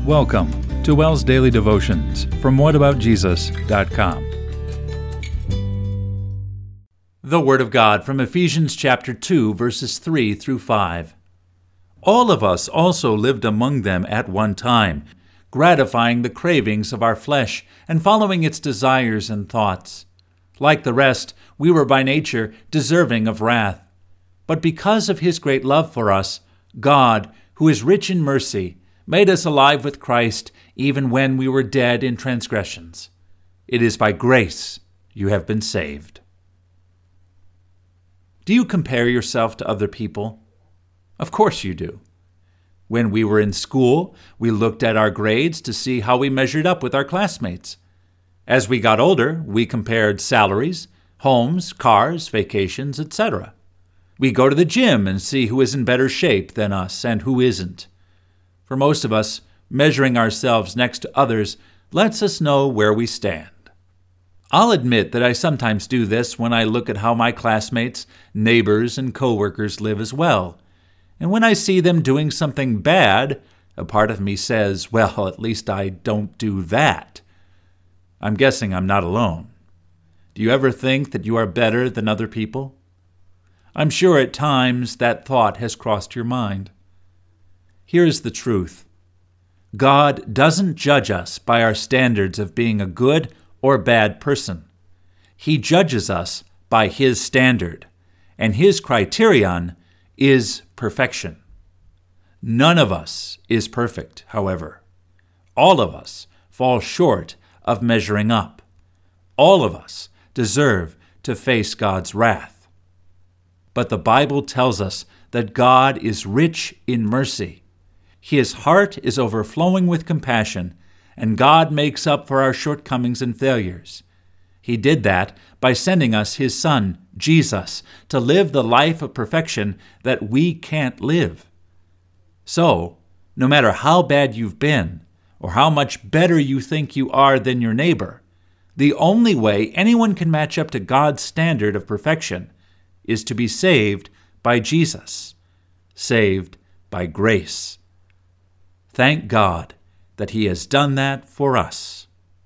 Welcome to WELL's Daily Devotions from whataboutjesus.com. The Word of God from Ephesians chapter 2, verses 3 through 5. All of us also lived among them at one time, gratifying the cravings of our flesh and following its desires and thoughts. Like the rest, we were by nature deserving of wrath. But because of His great love for us, God, who is rich in mercy, made us alive with Christ even when we were dead in transgressions. It is by grace you have been saved. Do you compare yourself to other people? Of course you do. When we were in school, we looked at our grades to see how we measured up with our classmates. As we got older, we compared salaries, homes, cars, vacations, etc. We go to the gym and see who is in better shape than us and who isn't. For most of us, measuring ourselves next to others lets us know where we stand. I'll admit that I sometimes do this when I look at how my classmates, neighbors, and coworkers live as well. And when I see them doing something bad, a part of me says, well, at least I don't do that. I'm guessing I'm not alone. Do you ever think that you are better than other people? I'm sure at times that thought has crossed your mind. Here's the truth. God doesn't judge us by our standards of being a good or bad person. He judges us by His standard, and His criterion is perfection. None of us is perfect, however. All of us fall short of measuring up. All of us deserve to face God's wrath. But the Bible tells us that God is rich in mercy. His heart is overflowing with compassion, and God makes up for our shortcomings and failures. He did that by sending us His Son, Jesus, to live the life of perfection that we can't live. So, no matter how bad you've been, or how much better you think you are than your neighbor, the only way anyone can match up to God's standard of perfection is to be saved by Jesus, saved by grace. Thank God that He has done that for us.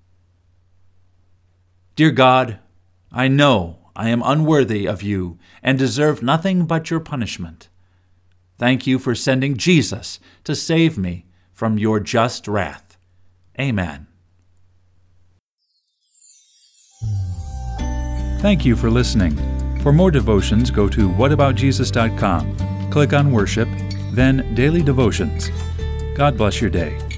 Dear God, I know I am unworthy of You and deserve nothing but Your punishment. Thank You for sending Jesus to save me from Your just wrath. Amen. Thank you for listening. For more devotions, go to whataboutjesus.com. Click on Worship, then Daily Devotions. God bless your day.